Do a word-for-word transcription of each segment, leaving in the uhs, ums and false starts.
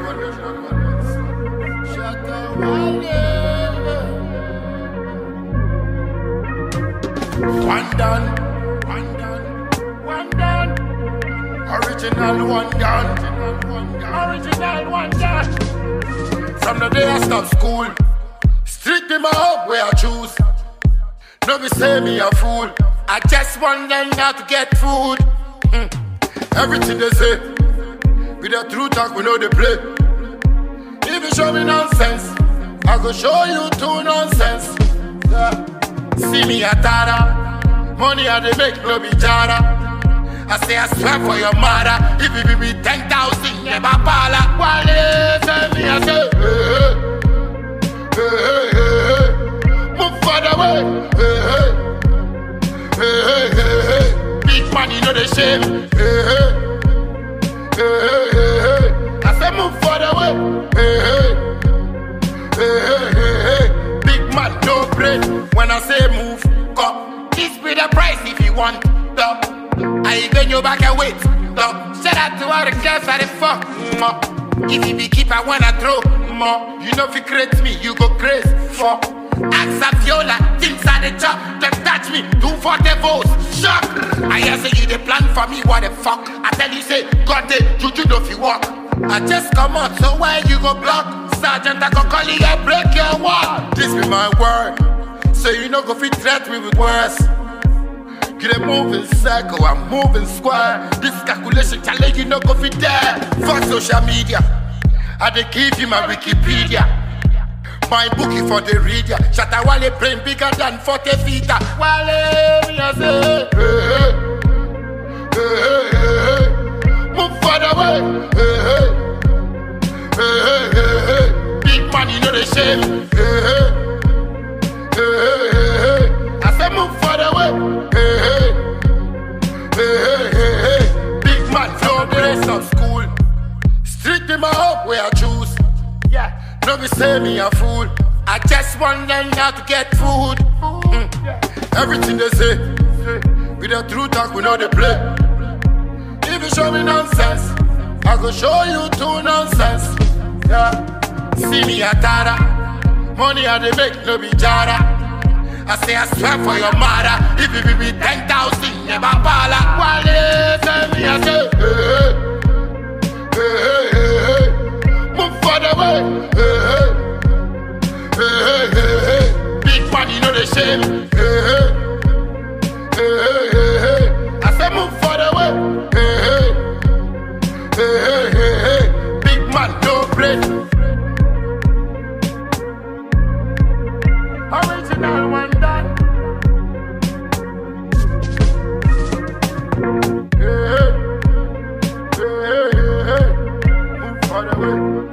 One done, one done, one done. Original one done, original one done. From the day I stop school, street in my home where I choose. No be say me a fool. I just want them now to get food. Mm. Everything they say, with the true talk we know they play. If you show me nonsense, I go show you two nonsense. Yeah. See me a tara, money I they make no be jara. I say I swear for your mother, if it be ten thousand, never pala. Wale say me I say, hey, hey, hey, hey, move further away, hey, hey, hey, hey, hey. Big man, you know the shame, hey, hey, hey, hey, hey. I say move further away, hey, hey, hey, hey, hey. Big man, no break. When I say move, go. This be the price if you want, though. I bend you back and wait, though. Shout out to all the girls that they fuck, more. If you be keep, I wanna throw more. You know if you create me, you go crazy for. Ask a viola, things are the chop. Just touch me, do forty volts, shock. I hear say you the plan for me, what the fuck? I tell you say, God the juju know if you walk. I just come out, so why you go block? Sergeant, I go call you and break your wall. This be my word, so you know go fit threat me with words. Get a moving circle, I'm moving square. This calculation challenge, you know go fit there. Fuck social media, I dey give you my Wikipedia. My bookie for the reader. Shatta Wale brain bigger than forty feet. Wale, me a say, hey, hey, hey, hey, hey. Move further away, hey, hey, hey, hey, hey. Big man, you know the shame, hey, hey, hey, hey, hey. I say move further away, hey, hey, hey, hey, hey. Big man, flow the rest of school. Street in my home where I choose. Yeah. No be say me a fool. I just want them now to get food. Mm. Everything they say, with the true talk we know they play. If you show me nonsense, I go show you two nonsense. Yeah. See me a tara, money I they make no be jara. I say I swear for your mother, if it be ten thousand, never pala. Wale say me I say, hey, hey, hey, hey. Move further away, hey, hey, hey, hey, hey. Big man, you know the shame, hey, hey, hey, hey, hey. I say move further away, hey, hey, hey, hey, hey. Big man, no break. Original one done. Hey, hey, hey, hey, hey. Move further away.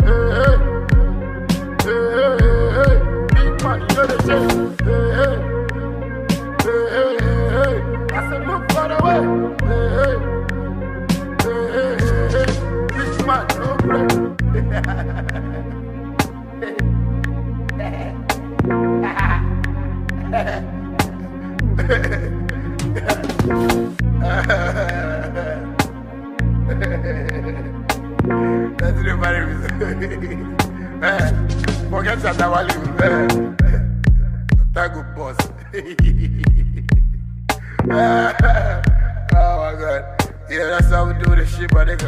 That's the funny reason. Forget Shatta Wale. That good boss. Oh my God. Yeah, that's how we do this shit, my nigga.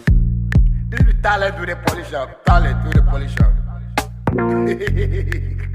This is talent to the polish up. Talent to the polish up.